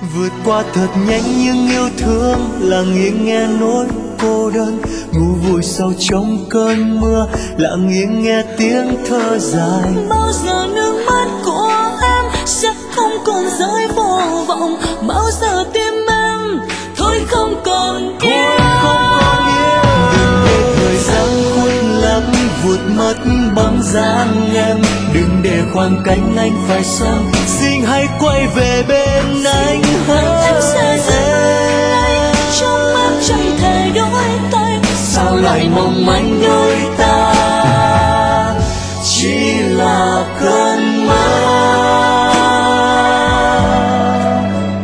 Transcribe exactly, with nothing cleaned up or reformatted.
Vượt qua thật nhanh nhưng yêu thương lặng yên nghe nỗi cô đơn, ngủ vùi sau trong cơn mưa lặng yên nghe tiếng thở dài. Bao giờ nước mắt của em sẽ không còn rơi vô vọng, bao giờ tim em thôi không còn yêu. Đừng để thời gian khuất lấp vụt mất bóng dáng em, đừng để khoảng cách anh phải xa, xin hãy quay về bên anh. Em sẽ dừng lại trong mắt chẳng thể đổi thay, Sao lại mong manh đôi ta.